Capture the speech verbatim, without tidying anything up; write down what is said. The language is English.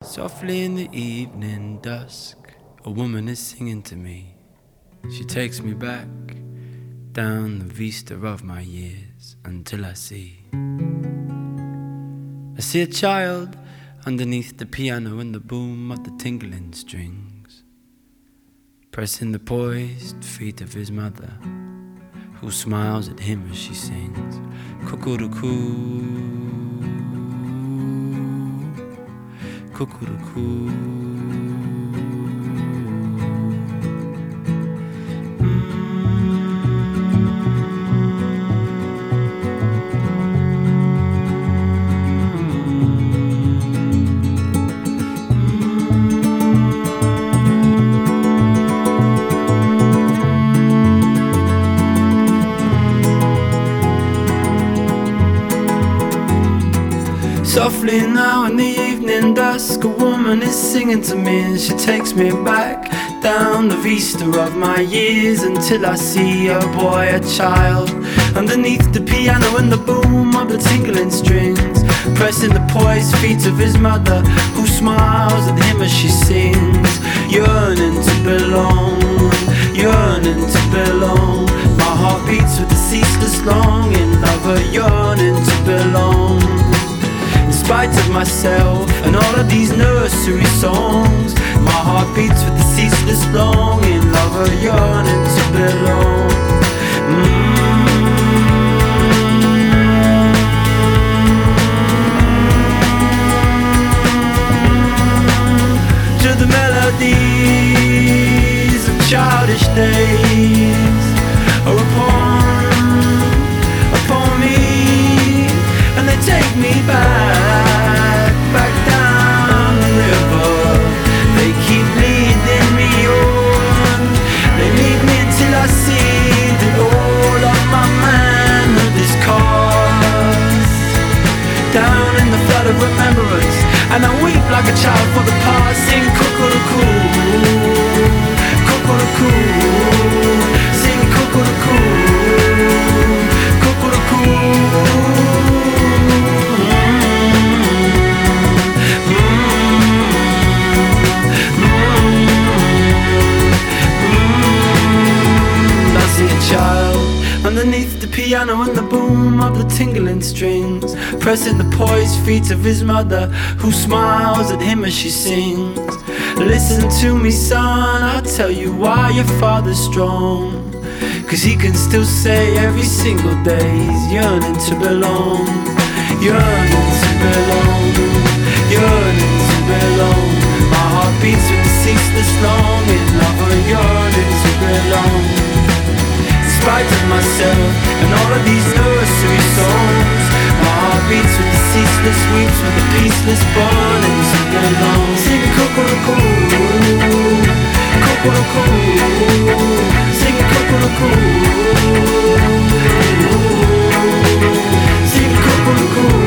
Softly in the evening dusk, a woman is singing to me. She takes me back down the vista of my years until I see I see a child underneath the piano and the boom of the tingling strings, pressing the poised feet of his mother, who smiles at him as she sings cuckoo-coo, cuckoo-coo. Softly now in the evening dusk, a woman is singing to me, and she takes me back down the vista of my years until I see a boy, a child, underneath the piano and the boom of the tingling strings, pressing the poised feet of his mother, who smiles at him as she sings, yearning to belong, yearning to belong. My heart beats with the ceaseless longing of a yearning to belong. In spite of myself and all of these nursery songs, my heart beats with the ceaseless longing of a yearning to belong. Mm-hmm. To the melodies of childish days are upon, upon me, and they take me back, back down the river. They keep leading me on. They lead me until I see that all of my manhood is cast down in the flood of remembrance, and I weep like a child for the past. Sing cuckoo-coo, cuckoo-coo, sing cuckoo-coo, cuckoo-coo. Child underneath the piano and the boom of the tingling strings, pressing the poised feet of his mother, who smiles at him as she sings. Listen to me, son, I'll tell you why your father's strong, 'cause he can still say every single day he's yearning to belong, yearning to belong, yearning to belong. My heart beats with the ceaseless longing of a yearning to belong. In spite of myself and all of these nursery songs, my heart beats with the ceaseless weeps, with the peaceless burning to belong. Sing cuckoo-coo, cuckoo-coo, sing cuckoo-coo, sing cuckoo-coo.